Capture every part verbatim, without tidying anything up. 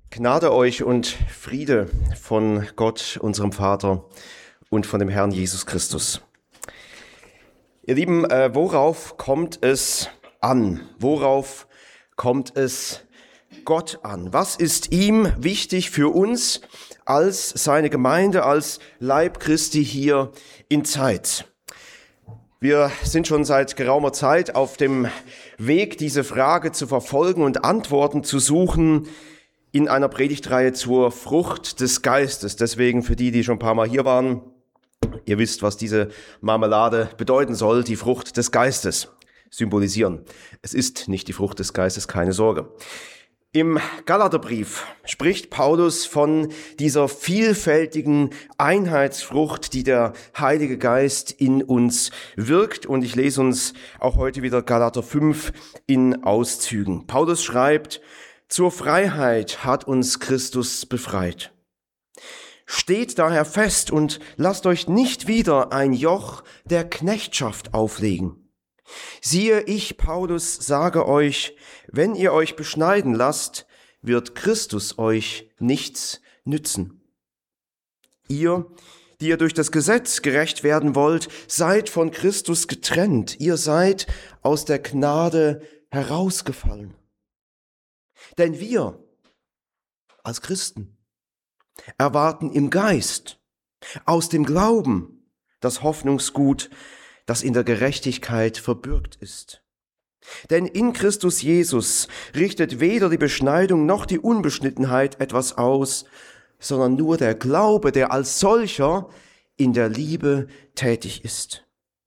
Gnade euch und Friede von Gott, unserem Vater und von dem Herrn Jesus Christus. Ihr Lieben, äh, worauf kommt es an? Worauf kommt es Gott an? Was ist ihm wichtig für uns als seine Gemeinde, als Leib Christi hier in Zeitz? Wir sind schon seit geraumer Zeit auf dem Weg, diese Frage zu verfolgen und Antworten zu suchen in einer Predigtreihe zur Frucht des Geistes. Deswegen für die, die schon ein paar Mal hier waren, ihr wisst, was diese Marmelade bedeuten soll, die Frucht des Geistes symbolisieren. Es ist nicht die Frucht des Geistes, keine Sorge. Im Galaterbrief spricht Paulus von dieser vielfältigen Einheitsfrucht, die der Heilige Geist in uns wirkt. Und ich lese uns auch heute wieder Galater fünf in Auszügen. Paulus schreibt: Zur Freiheit hat uns Christus befreit. Steht daher fest und lasst euch nicht wieder ein Joch der Knechtschaft auflegen. Siehe, ich, Paulus, sage euch, wenn ihr euch beschneiden lasst, wird Christus euch nichts nützen. Ihr, die ihr durch das Gesetz gerecht werden wollt, seid von Christus getrennt. Ihr seid aus der Gnade herausgefallen. Denn wir als Christen erwarten im Geist, aus dem Glauben, das Hoffnungsgut, das in der Gerechtigkeit verbürgt ist. Denn in Christus Jesus richtet weder die Beschneidung noch die Unbeschnittenheit etwas aus, sondern nur der Glaube, der als solcher in der Liebe tätig ist.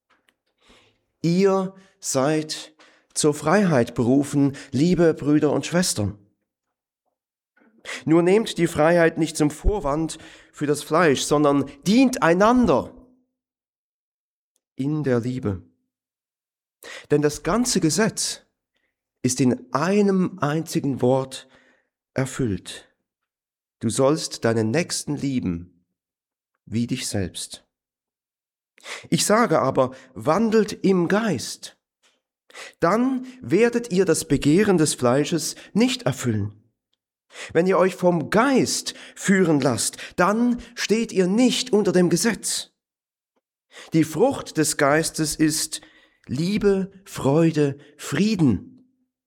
Ihr seid zur Freiheit berufen, liebe Brüder und Schwestern. Nur nehmt die Freiheit nicht zum Vorwand für das Fleisch, sondern dient einander in der Liebe. Denn das ganze Gesetz ist in einem einzigen Wort erfüllt. Du sollst deinen Nächsten lieben wie dich selbst. Ich sage aber, wandelt im Geist. Dann werdet ihr das Begehren des Fleisches nicht erfüllen. Wenn ihr euch vom Geist führen lasst, dann steht ihr nicht unter dem Gesetz. Die Frucht des Geistes ist Liebe, Freude, Frieden,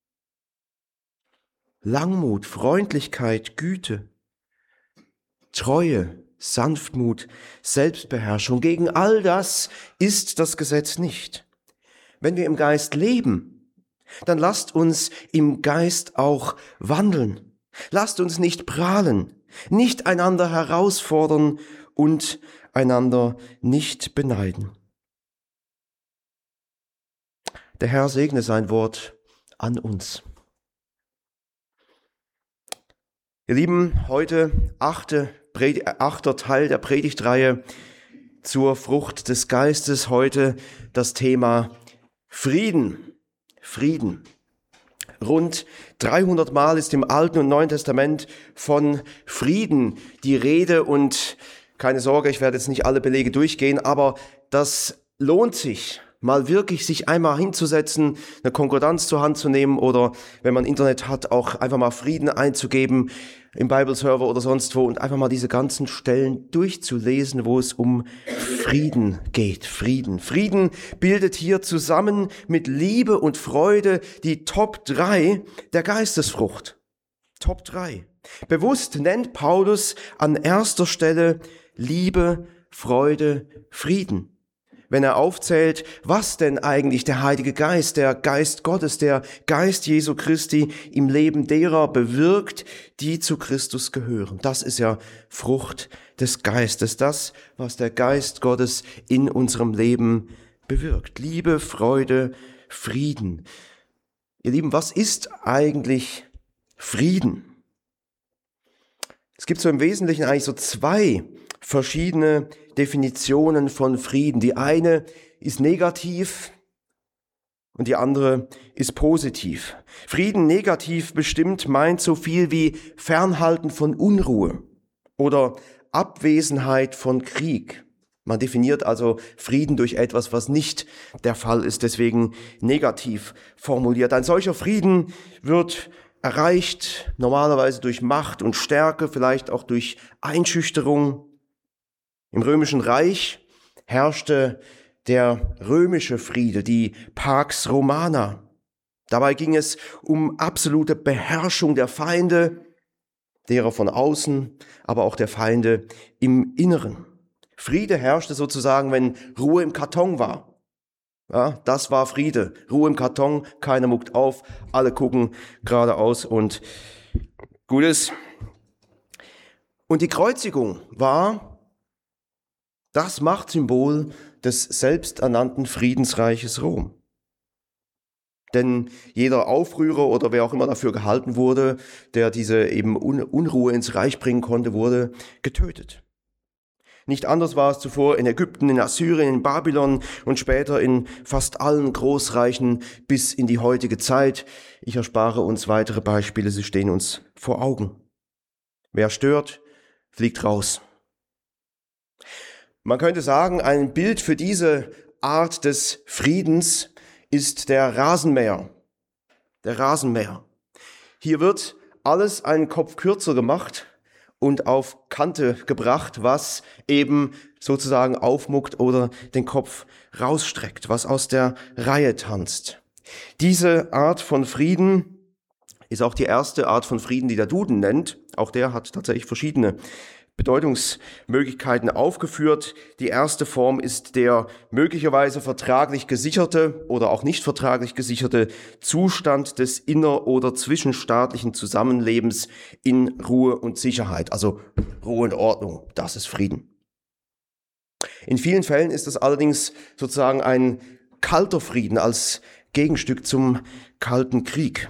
Langmut, Freundlichkeit, Güte, Treue, Sanftmut, Selbstbeherrschung. Gegen all das ist das Gesetz nicht. Wenn wir im Geist leben, dann lasst uns im Geist auch wandeln. Lasst uns nicht prahlen, nicht einander herausfordern und einander nicht beneiden. Der Herr segne sein Wort an uns. Ihr Lieben, heute achte, achter Teil der Predigtreihe zur Frucht des Geistes. Heute das Thema Frieden. Frieden. Rund dreihundert Mal ist im Alten und Neuen Testament von Frieden die Rede und keine Sorge, ich werde jetzt nicht alle Belege durchgehen, aber das lohnt sich, mal wirklich sich einmal hinzusetzen, eine Konkordanz zur Hand zu nehmen oder wenn man Internet hat, auch einfach mal Frieden einzugeben im Bibleserver oder sonst wo und einfach mal diese ganzen Stellen durchzulesen, wo es um Frieden geht. Frieden. Frieden bildet hier zusammen mit Liebe und Freude die Top drei der Geistesfrucht. Top drei. Bewusst nennt Paulus an erster Stelle Liebe, Freude, Frieden. Wenn er aufzählt, was denn eigentlich der Heilige Geist, der Geist Gottes, der Geist Jesu Christi im Leben derer bewirkt, die zu Christus gehören. Das ist ja Frucht des Geistes, das, was der Geist Gottes in unserem Leben bewirkt. Liebe, Freude, Frieden. Ihr Lieben, was ist eigentlich Frieden? Es gibt so im Wesentlichen eigentlich so zwei verschiedene Definitionen von Frieden. Die eine ist negativ und die andere ist positiv. Frieden negativ bestimmt meint so viel wie Fernhalten von Unruhe oder Abwesenheit von Krieg. Man definiert also Frieden durch etwas, was nicht der Fall ist, deswegen negativ formuliert. Ein solcher Frieden wird erreicht normalerweise durch Macht und Stärke, vielleicht auch durch Einschüchterung. Im Römischen Reich herrschte der römische Friede, die Pax Romana. Dabei ging es um absolute Beherrschung der Feinde, derer von außen, aber auch der Feinde im Inneren. Friede herrschte sozusagen, wenn Ruhe im Karton war. Ja, das war Friede. Ruhe im Karton, keiner muckt auf, alle gucken geradeaus und gut ist. Und die Kreuzigung war das Machtsymbol des selbsternannten Friedensreiches Rom. Denn jeder Aufrührer oder wer auch immer dafür gehalten wurde, der diese eben Unruhe ins Reich bringen konnte, wurde getötet. Nicht anders war es zuvor in Ägypten, in Assyrien, in Babylon und später in fast allen Großreichen bis in die heutige Zeit. Ich erspare uns weitere Beispiele, sie stehen uns vor Augen. Wer stört, fliegt raus. Man könnte sagen, ein Bild für diese Art des Friedens ist der Rasenmäher. Der Rasenmäher. Hier wird alles einen Kopf kürzer gemacht und auf Kante gebracht, was eben sozusagen aufmuckt oder den Kopf rausstreckt, was aus der Reihe tanzt. Diese Art von Frieden ist auch die erste Art von Frieden, die der Duden nennt. Auch der hat tatsächlich verschiedene Bedeutungsmöglichkeiten aufgeführt. Die erste Form ist der möglicherweise vertraglich gesicherte oder auch nicht vertraglich gesicherte Zustand des inner- oder zwischenstaatlichen Zusammenlebens in Ruhe und Sicherheit. Also Ruhe und Ordnung, das ist Frieden. In vielen Fällen ist es allerdings sozusagen ein kalter Frieden als Gegenstück zum Kalten Krieg.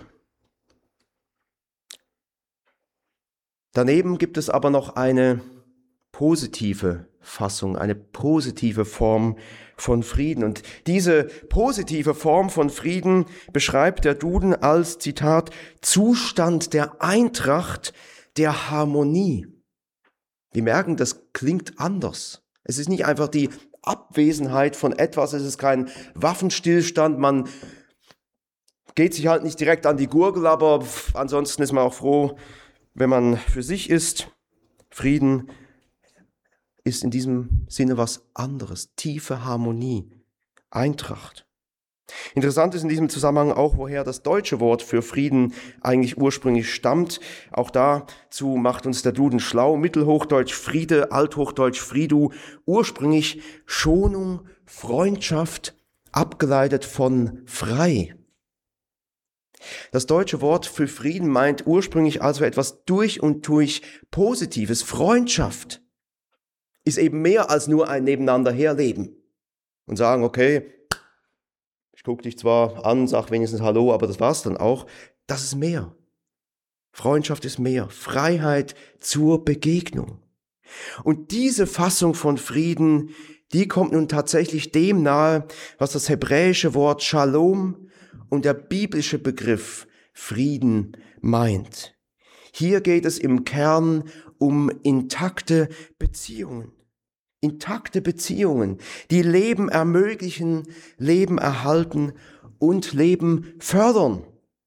Daneben gibt es aber noch eine positive Fassung, eine positive Form von Frieden. Und diese positive Form von Frieden beschreibt der Duden als, Zitat, Zustand der Eintracht, der Harmonie. Wir merken, das klingt anders. Es ist nicht einfach die Abwesenheit von etwas, es ist kein Waffenstillstand, man geht sich halt nicht direkt an die Gurgel, aber ansonsten ist man auch froh, wenn man für sich ist. Frieden ist in diesem Sinne was anderes. Tiefe Harmonie, Eintracht. Interessant ist in diesem Zusammenhang auch, woher das deutsche Wort für Frieden eigentlich ursprünglich stammt. Auch dazu macht uns der Duden schlau. Mittelhochdeutsch Friede, Althochdeutsch Fridu. Ursprünglich Schonung, Freundschaft, abgeleitet von frei. Das deutsche Wort für Frieden meint ursprünglich also etwas durch und durch Positives. Freundschaft ist eben mehr als nur ein Nebeneinander herleben und sagen, okay, ich gucke dich zwar an, sag wenigstens Hallo, aber das war's dann auch. Das ist mehr. Freundschaft ist mehr. Freiheit zur Begegnung. Und diese Fassung von Frieden, die kommt nun tatsächlich dem nahe, was das hebräische Wort Shalom und der biblische Begriff Frieden meint. Hier geht es im Kern um intakte Beziehungen. Intakte Beziehungen, die Leben ermöglichen, Leben erhalten und Leben fördern.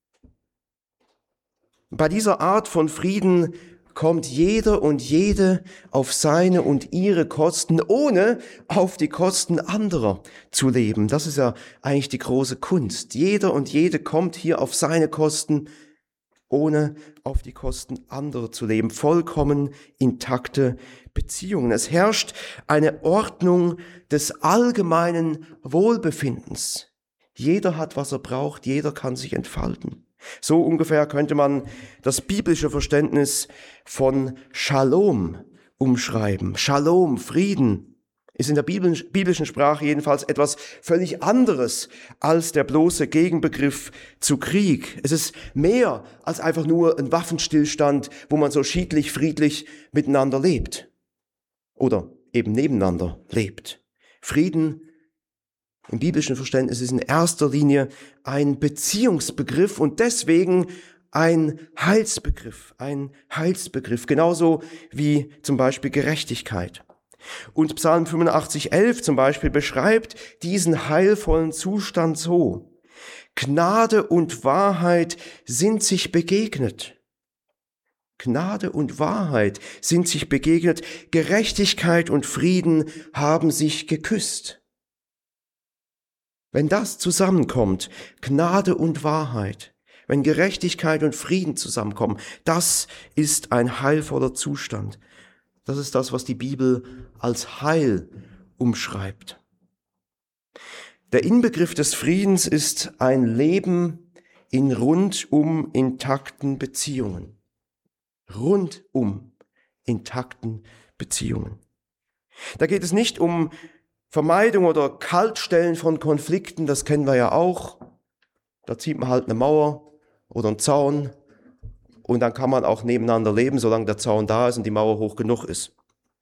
Bei dieser Art von Frieden kommt jeder und jede auf seine und ihre Kosten, ohne auf die Kosten anderer zu leben. Das ist ja eigentlich die große Kunst. Jeder und jede kommt hier auf seine Kosten, ohne auf die Kosten anderer zu leben. Vollkommen intakte Beziehungen. Es herrscht eine Ordnung des allgemeinen Wohlbefindens. Jeder hat, was er braucht, jeder kann sich entfalten. So ungefähr könnte man das biblische Verständnis von Shalom umschreiben. Shalom, Frieden, ist in der biblischen Sprache jedenfalls etwas völlig anderes als der bloße Gegenbegriff zu Krieg. Es ist mehr als einfach nur ein Waffenstillstand, wo man so schiedlich, friedlich miteinander lebt oder eben nebeneinander lebt. Frieden im biblischen Verständnis ist in erster Linie ein Beziehungsbegriff und deswegen ein Heilsbegriff, ein Heilsbegriff, genauso wie zum Beispiel Gerechtigkeit. Und Psalm fünfundachtzig, elf zum Beispiel beschreibt diesen heilvollen Zustand so: Gnade und Wahrheit sind sich begegnet. Gnade und Wahrheit sind sich begegnet. Gerechtigkeit und Frieden haben sich geküsst. Wenn das zusammenkommt, Gnade und Wahrheit, wenn Gerechtigkeit und Frieden zusammenkommen, das ist ein heilvoller Zustand. Das ist das, was die Bibel als Heil umschreibt. Der Inbegriff des Friedens ist ein Leben in rundum intakten Beziehungen. Rundum intakten Beziehungen. Da geht es nicht um Vermeidung oder Kaltstellen von Konflikten, das kennen wir ja auch. Da zieht man halt eine Mauer oder einen Zaun und dann kann man auch nebeneinander leben, solange der Zaun da ist und die Mauer hoch genug ist.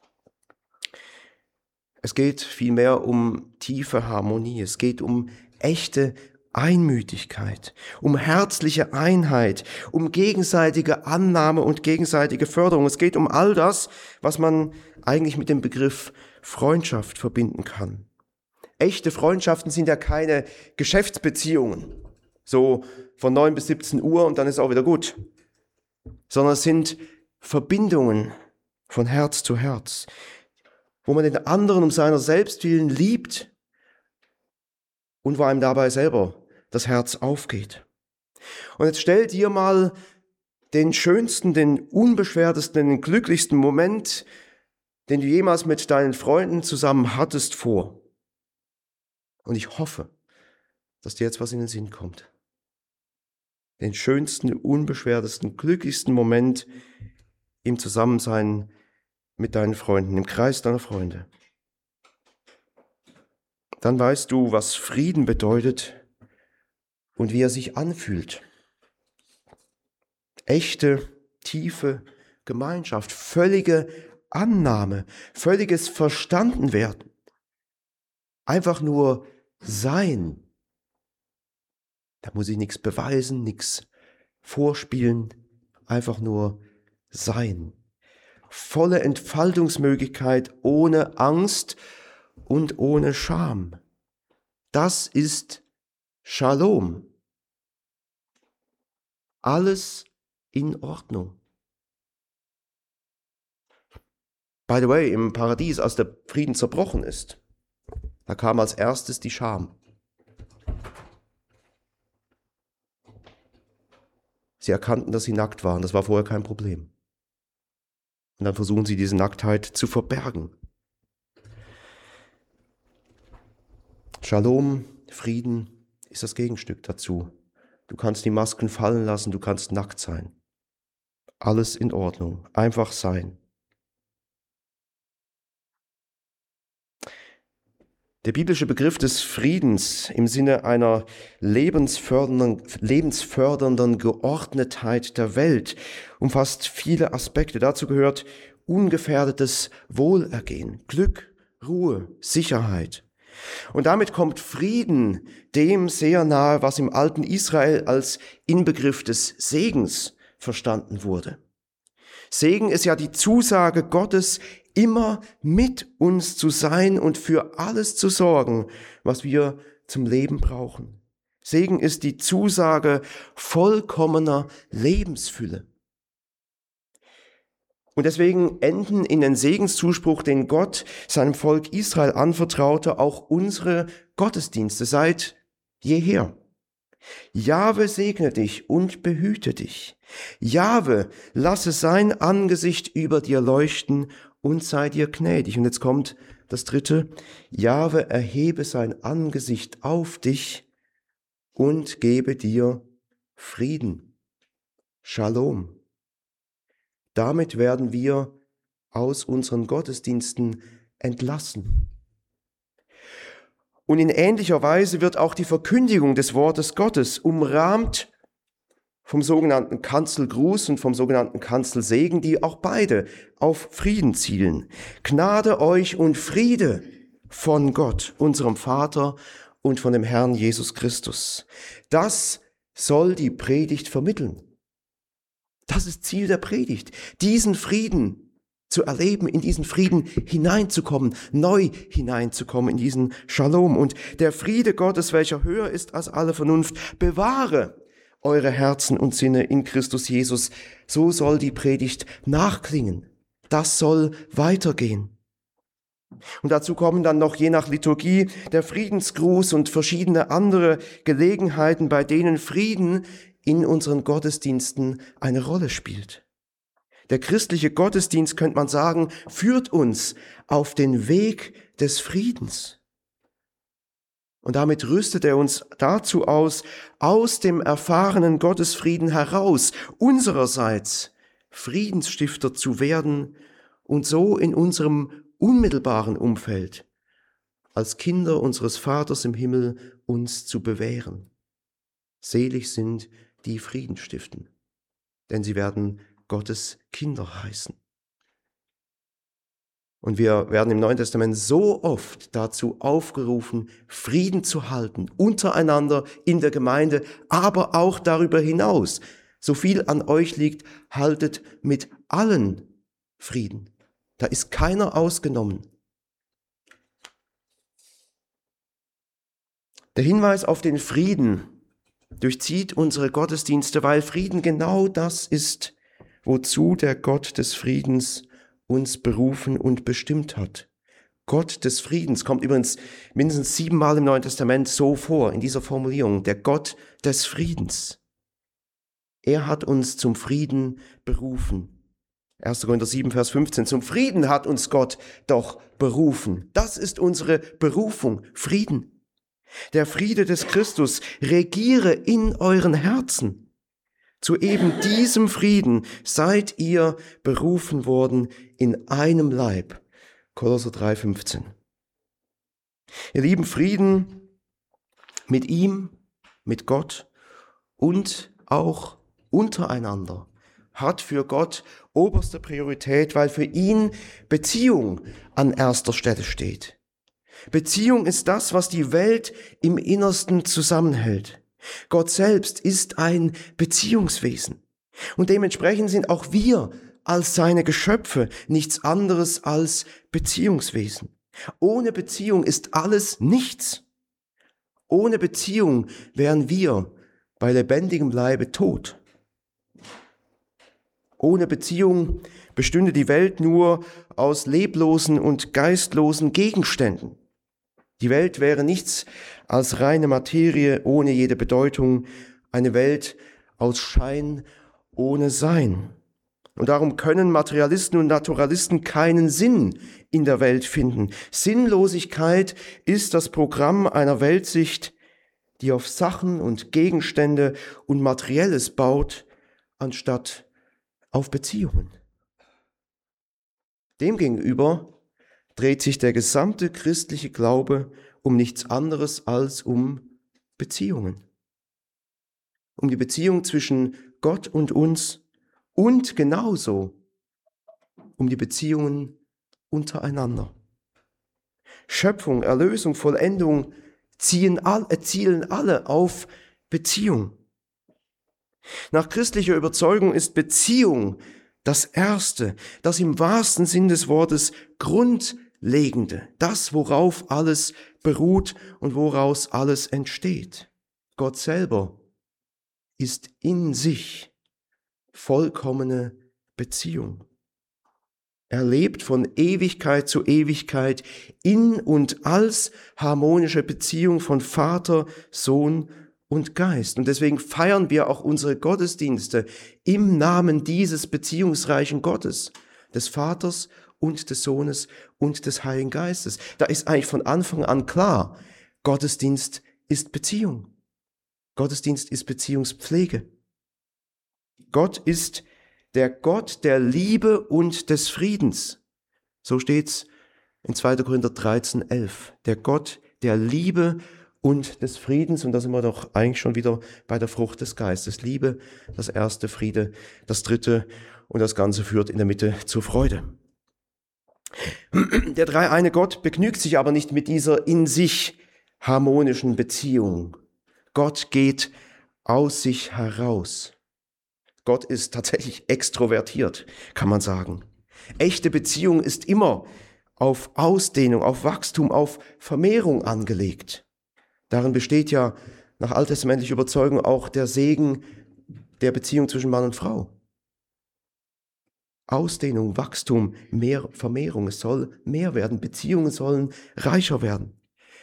Es geht vielmehr um tiefe Harmonie, es geht um echte Einmütigkeit, um herzliche Einheit, um gegenseitige Annahme und gegenseitige Förderung. Es geht um all das, was man eigentlich mit dem Begriff Freundschaft verbinden kann. Echte Freundschaften sind ja keine Geschäftsbeziehungen, so von neun bis siebzehn Uhr und dann ist auch wieder gut, sondern es sind Verbindungen von Herz zu Herz, wo man den anderen um seiner selbst willen liebt und wo einem dabei selber das Herz aufgeht. Und jetzt stell dir mal den schönsten, den unbeschwertesten, den glücklichsten Moment, den du jemals mit deinen Freunden zusammen hattest, vor. Und ich hoffe, dass dir jetzt was in den Sinn kommt. Den schönsten, unbeschwertesten, glücklichsten Moment im Zusammensein mit deinen Freunden, im Kreis deiner Freunde. Dann weißt du, was Frieden bedeutet und wie er sich anfühlt. Echte, tiefe Gemeinschaft, völlige Annahme, völliges Verstandenwerden. Einfach nur sein. Da muss ich nichts beweisen, nichts vorspielen, einfach nur sein. Volle Entfaltungsmöglichkeit ohne Angst und ohne Scham. Das ist Shalom. Alles in Ordnung. By the way, im Paradies, als der Frieden zerbrochen ist, da kam als erstes die Scham. Sie erkannten, dass sie nackt waren. Das war vorher kein Problem. Und dann versuchen sie, diese Nacktheit zu verbergen. Shalom, Frieden, ist das Gegenstück dazu. Du kannst die Masken fallen lassen, du kannst nackt sein. Alles in Ordnung, einfach sein. Der biblische Begriff des Friedens im Sinne einer lebensfördernden, lebensfördernden Geordnetheit der Welt umfasst viele Aspekte. Dazu gehört ungefährdetes Wohlergehen, Glück, Ruhe, Sicherheit. Und damit kommt Frieden dem sehr nahe, was im alten Israel als Inbegriff des Segens verstanden wurde. Segen ist ja die Zusage Gottes, immer mit uns zu sein und für alles zu sorgen, was wir zum Leben brauchen. Segen ist die Zusage vollkommener Lebensfülle. Und deswegen enden in den Segenszuspruch, den Gott seinem Volk Israel anvertraute, auch unsere Gottesdienste seit jeher. Jahwe segne dich und behüte dich. Jahwe lasse sein Angesicht über dir leuchten und sei dir gnädig. Und jetzt kommt das dritte. Jahwe erhebe sein Angesicht auf dich und gebe dir Frieden. Shalom. Damit werden wir aus unseren Gottesdiensten entlassen. Und in ähnlicher Weise wird auch die Verkündigung des Wortes Gottes umrahmt vom sogenannten Kanzelgruß und vom sogenannten Kanzelsegen, die auch beide auf Frieden zielen. Gnade euch und Friede von Gott, unserem Vater und von dem Herrn Jesus Christus. Das soll die Predigt vermitteln. Das ist Ziel der Predigt, diesen Frieden zu erleben, in diesen Frieden hineinzukommen, neu hineinzukommen, in diesen Shalom. Und der Friede Gottes, welcher höher ist als alle Vernunft, bewahre eure Herzen und Sinne in Christus Jesus. So soll die Predigt nachklingen. Das soll weitergehen. Und dazu kommen dann noch je nach Liturgie der Friedensgruß und verschiedene andere Gelegenheiten, bei denen Frieden in unseren Gottesdiensten eine Rolle spielt. Der christliche Gottesdienst, könnte man sagen, führt uns auf den Weg des Friedens. Und damit rüstet er uns dazu aus, aus dem erfahrenen Gottesfrieden heraus, unsererseits Friedensstifter zu werden und so in unserem unmittelbaren Umfeld als Kinder unseres Vaters im Himmel uns zu bewähren. Selig sind die Frieden stiften, denn sie werden Gottes Kinder heißen. Und wir werden im Neuen Testament so oft dazu aufgerufen, Frieden zu halten, untereinander in der Gemeinde, aber auch darüber hinaus. So viel an euch liegt, haltet mit allen Frieden. Da ist keiner ausgenommen. Der Hinweis auf den Frieden durchzieht unsere Gottesdienste, weil Frieden genau das ist, wozu der Gott des Friedens uns berufen und bestimmt hat. Gott des Friedens kommt übrigens mindestens siebenmal im Neuen Testament so vor, in dieser Formulierung, der Gott des Friedens. Er hat uns zum Frieden berufen. erster Korinther sieben, Vers fünfzehn, zum Frieden hat uns Gott doch berufen. Das ist unsere Berufung, Frieden. Der Friede des Christus regiere in euren Herzen. Zu eben diesem Frieden seid ihr berufen worden in einem Leib. Kolosser drei, fünfzehn. Ihr lieben, Frieden mit ihm, mit Gott und auch untereinander hat für Gott oberste Priorität, weil für ihn Beziehung an erster Stelle steht. Beziehung ist das, was die Welt im Innersten zusammenhält. Gott selbst ist ein Beziehungswesen. Und dementsprechend sind auch wir als seine Geschöpfe nichts anderes als Beziehungswesen. Ohne Beziehung ist alles nichts. Ohne Beziehung wären wir bei lebendigem Leibe tot. Ohne Beziehung bestünde die Welt nur aus leblosen und geistlosen Gegenständen. Die Welt wäre nichts als reine Materie ohne jede Bedeutung, eine Welt aus Schein ohne Sein. Und darum können Materialisten und Naturalisten keinen Sinn in der Welt finden. Sinnlosigkeit ist das Programm einer Weltsicht, die auf Sachen und Gegenstände und Materielles baut, anstatt auf Beziehungen. Demgegenüber dreht sich der gesamte christliche Glaube um nichts anderes als um Beziehungen. Um die Beziehung zwischen Gott und uns und genauso um die Beziehungen untereinander. Schöpfung, Erlösung, Vollendung ziehen all, erzielen alle auf Beziehung. Nach christlicher Überzeugung ist Beziehung das Erste, das im wahrsten Sinn des Wortes Grundlegende, das, worauf alles beruht und woraus alles entsteht. Gott selber ist in sich vollkommene Beziehung. Er lebt von Ewigkeit zu Ewigkeit in und als harmonische Beziehung von Vater, Sohn und Geist. Und deswegen feiern wir auch unsere Gottesdienste im Namen dieses beziehungsreichen Gottes, des Vaters und des Sohnes und des Heiligen Geistes. Da ist eigentlich von Anfang an klar, Gottesdienst ist Beziehung. Gottesdienst ist Beziehungspflege. Gott ist der Gott der Liebe und des Friedens. So steht's in zweiter Korinther dreizehn, elf. Der Gott der Liebe und des Friedens. Und da sind wir doch eigentlich schon wieder bei der Frucht des Geistes. Liebe, das erste, Friede, das dritte. Und das Ganze führt in der Mitte zur Freude. Der dreieine Gott begnügt sich aber nicht mit dieser in sich harmonischen Beziehung. Gott geht aus sich heraus. Gott ist tatsächlich extrovertiert, kann man sagen. Echte Beziehung ist immer auf Ausdehnung, auf Wachstum, auf Vermehrung angelegt. Darin besteht ja nach alttestamentlicher Überzeugung auch der Segen der Beziehung zwischen Mann und Frau. Ausdehnung, Wachstum, mehr Vermehrung. Es soll mehr werden. Beziehungen sollen reicher werden.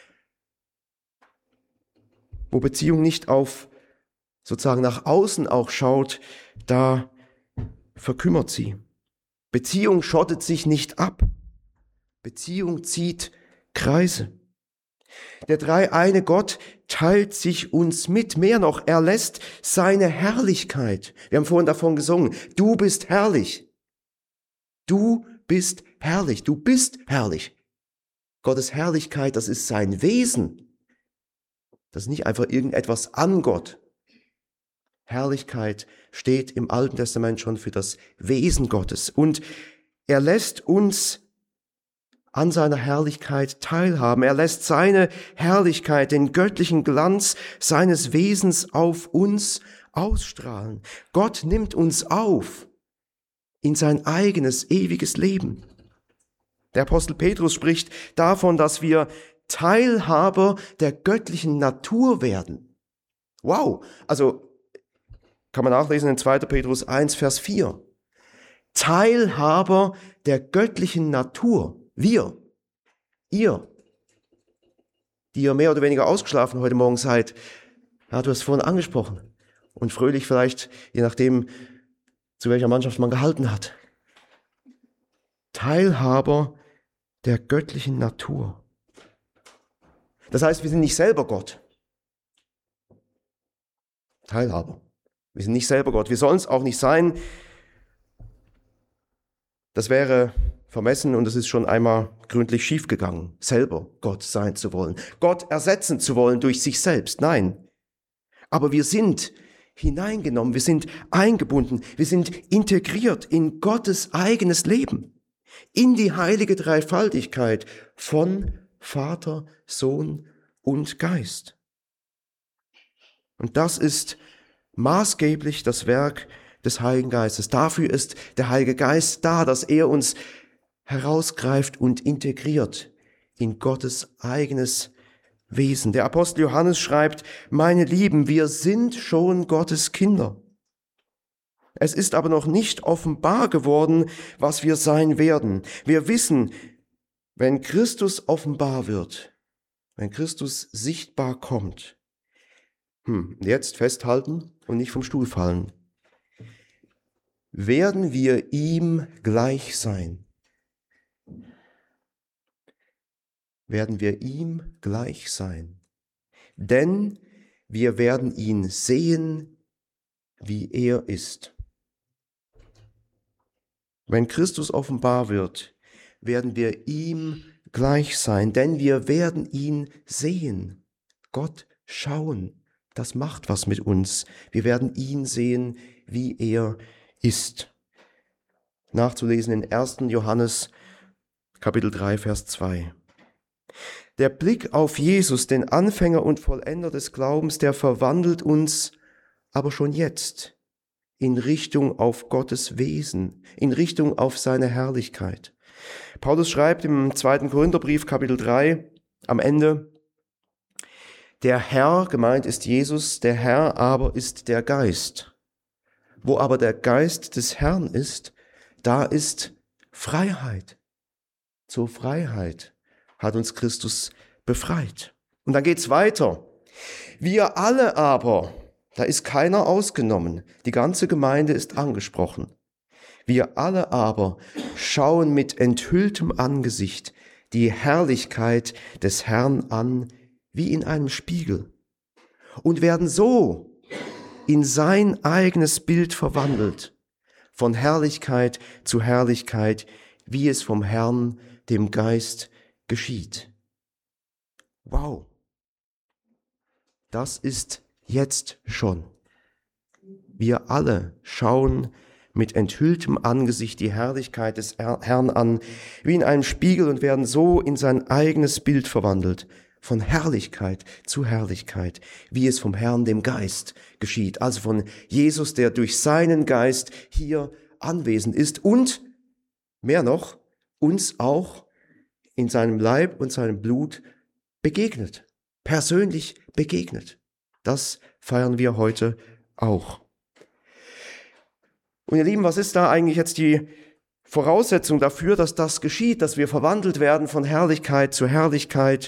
Wo Beziehung nicht auf sozusagen nach außen auch schaut, da verkümmert sie. Beziehung schottet sich nicht ab. Beziehung zieht Kreise. Der dreieine Gott teilt sich uns mit. Mehr noch, er lässt seine Herrlichkeit. Wir haben vorhin davon gesungen. Du bist herrlich. Du bist herrlich. Du bist herrlich. Gottes Herrlichkeit, das ist sein Wesen. Das ist nicht einfach irgendetwas an Gott. Herrlichkeit steht im Alten Testament schon für das Wesen Gottes. Und er lässt uns an seiner Herrlichkeit teilhaben. Er lässt seine Herrlichkeit, den göttlichen Glanz seines Wesens auf uns ausstrahlen. Gott nimmt uns auf in sein eigenes ewiges Leben. Der Apostel Petrus spricht davon, dass wir Teilhaber der göttlichen Natur werden. Wow, also kann man nachlesen in zweiter Petrus eins, Vers vier. Teilhaber der göttlichen Natur. Wir, ihr, die ihr mehr oder weniger ausgeschlafen heute Morgen seid, ja, du hast es vorhin angesprochen, und fröhlich vielleicht, je nachdem, zu welcher Mannschaft man gehalten hat. Teilhaber der göttlichen Natur. Das heißt, wir sind nicht selber Gott. Teilhaber. Wir sind nicht selber Gott. Wir sollen es auch nicht sein. Das wäre vermessen und es ist schon einmal gründlich schiefgegangen, selber Gott sein zu wollen, Gott ersetzen zu wollen durch sich selbst. Nein. Aber wir sind hineingenommen, wir sind eingebunden, wir sind integriert in Gottes eigenes Leben, in die heilige Dreifaltigkeit von Vater, Sohn und Geist. Und das ist maßgeblich das Werk des Heiligen Geistes. Dafür ist der Heilige Geist da, dass er uns herausgreift und integriert in Gottes eigenes Wesen. Der Apostel Johannes schreibt, meine Lieben, wir sind schon Gottes Kinder. Es ist aber noch nicht offenbar geworden, was wir sein werden. Wir wissen, wenn Christus offenbar wird, wenn Christus sichtbar kommt, hm, jetzt festhalten und nicht vom Stuhl fallen, werden wir ihm gleich sein. Werden wir ihm gleich sein. Denn wir werden ihn sehen, wie er ist. Wenn Christus offenbar wird, werden wir ihm gleich sein, denn wir werden ihn sehen. Gott schauen, das macht was mit uns. Wir werden ihn sehen, wie er ist. Nachzulesen in ersten Johannes Kapitel drei, Vers zwei. Der Blick auf Jesus, den Anfänger und Vollender des Glaubens, der verwandelt uns aber schon jetzt in Richtung auf Gottes Wesen, in Richtung auf seine Herrlichkeit. Paulus schreibt im zweiten Korintherbrief, Kapitel drei, am Ende, der Herr, gemeint ist Jesus, der Herr aber ist der Geist. Wo aber der Geist des Herrn ist, da ist Freiheit. Zur Freiheit hat uns Christus befreit. Und dann geht's weiter. Wir alle aber, da ist keiner ausgenommen, die ganze Gemeinde ist angesprochen. Wir alle aber schauen mit enthülltem Angesicht die Herrlichkeit des Herrn an, wie in einem Spiegel, und werden so in sein eigenes Bild verwandelt, von Herrlichkeit zu Herrlichkeit, wie es vom Herrn, dem Geist, geschieht. Wow, das ist jetzt schon. Wir alle schauen mit enthülltem Angesicht die Herrlichkeit des Herrn an, wie in einem Spiegel, und werden so in sein eigenes Bild verwandelt, von Herrlichkeit zu Herrlichkeit, wie es vom Herrn, dem Geist, geschieht. Also von Jesus, der durch seinen Geist hier anwesend ist und mehr noch, uns auch in seinem Leib und seinem Blut begegnet, persönlich begegnet. Das feiern wir heute auch. Und ihr Lieben, was ist da eigentlich jetzt die Voraussetzung dafür, dass das geschieht, dass wir verwandelt werden von Herrlichkeit zu Herrlichkeit?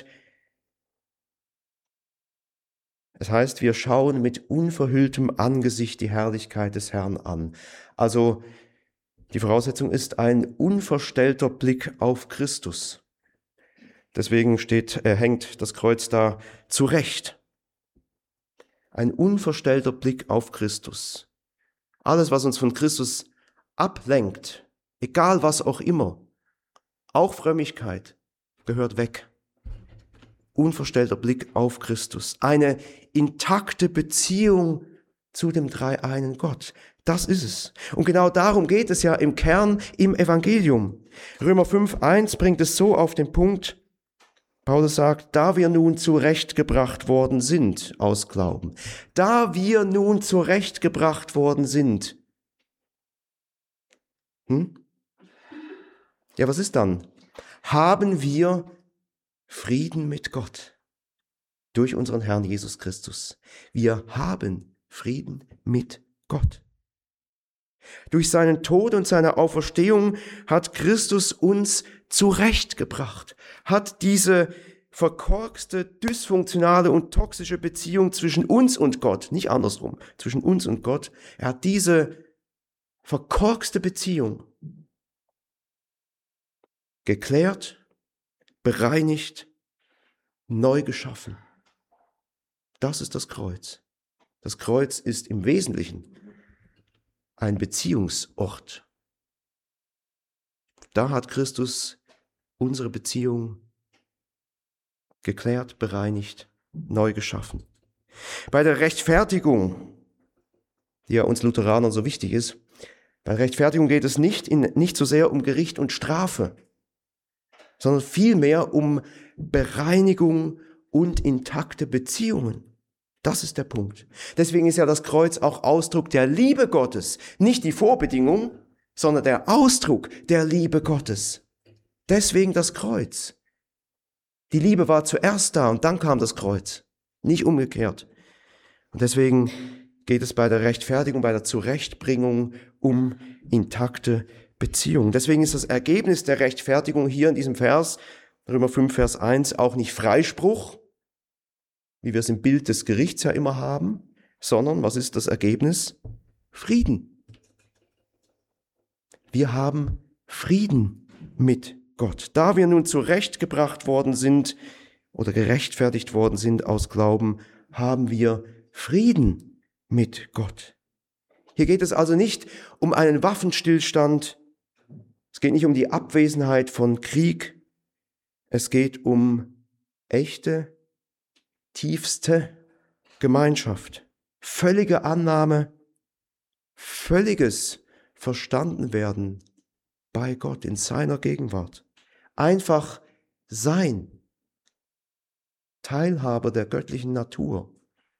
Es heißt, wir schauen mit unverhülltem Angesicht die Herrlichkeit des Herrn an. Also die Voraussetzung ist ein unverstellter Blick auf Christus. Deswegen steht, äh, hängt das Kreuz da zurecht. Ein unverstellter Blick auf Christus. Alles, was uns von Christus ablenkt, egal was auch immer, auch Frömmigkeit, gehört weg. Unverstellter Blick auf Christus. Eine intakte Beziehung zu dem dreieinen Gott. Das ist es. Und genau darum geht es ja im Kern im Evangelium. Römer fünf eins bringt es so auf den Punkt. Paulus sagt, da wir nun zurechtgebracht worden sind aus Glauben. Da wir nun zurechtgebracht worden sind. Hm? Ja, was ist dann? Haben wir Frieden mit Gott durch unseren Herrn Jesus Christus. Wir haben Frieden mit Gott. Durch seinen Tod und seine Auferstehung hat Christus uns zurechtgebracht, hat diese verkorkste, dysfunktionale und toxische Beziehung zwischen uns und Gott, nicht andersrum, zwischen uns und Gott, er hat diese verkorkste Beziehung geklärt, bereinigt, neu geschaffen. Das ist das Kreuz. Das Kreuz ist im Wesentlichen ein Beziehungsort. Da hat Christus unsere Beziehung geklärt, bereinigt, neu geschaffen. Bei der Rechtfertigung, die ja uns Lutheranern so wichtig ist, bei Rechtfertigung geht es nicht, in, nicht so sehr um Gericht und Strafe, sondern vielmehr um Bereinigung und intakte Beziehungen. Das ist der Punkt. Deswegen ist ja das Kreuz auch Ausdruck der Liebe Gottes. Nicht die Vorbedingung, sondern der Ausdruck der Liebe Gottes. Deswegen das Kreuz. Die Liebe war zuerst da und dann kam das Kreuz. Nicht umgekehrt. Und deswegen geht es bei der Rechtfertigung, bei der Zurechtbringung um intakte Beziehungen. Deswegen ist das Ergebnis der Rechtfertigung hier in diesem Vers, Römer fünf, Vers eins, auch nicht Freispruch, wie wir es im Bild des Gerichts ja immer haben, sondern, was ist das Ergebnis? Frieden. Wir haben Frieden mit Gott. Da wir nun zurechtgebracht worden sind oder gerechtfertigt worden sind aus Glauben, haben wir Frieden mit Gott. Hier geht es also nicht um einen Waffenstillstand, es geht nicht um die Abwesenheit von Krieg, es geht um echte, tiefste Gemeinschaft, völlige Annahme, völliges Verstandenwerden bei Gott in seiner Gegenwart. Einfach sein, Teilhaber der göttlichen Natur,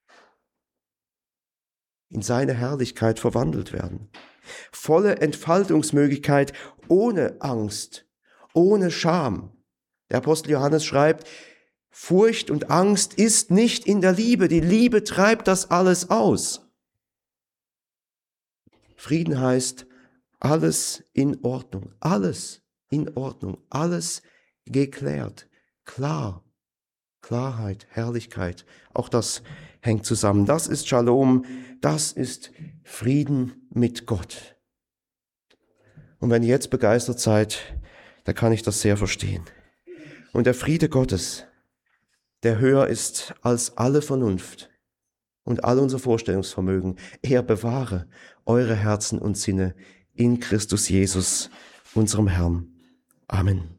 in seine Herrlichkeit verwandelt werden. Volle Entfaltungsmöglichkeit ohne Angst, ohne Scham. Der Apostel Johannes schreibt, Furcht und Angst ist nicht in der Liebe. Die Liebe treibt das alles aus. Frieden heißt, alles in Ordnung, alles in Ordnung, alles geklärt, klar, Klarheit, Herrlichkeit, auch das hängt zusammen. Das ist Shalom, das ist Frieden mit Gott. Und wenn ihr jetzt begeistert seid, dann kann ich das sehr verstehen. Und der Friede Gottes, der höher ist als alle Vernunft und all unser Vorstellungsvermögen, er bewahre eure Herzen und Sinne in Christus Jesus, unserem Herrn. Amen.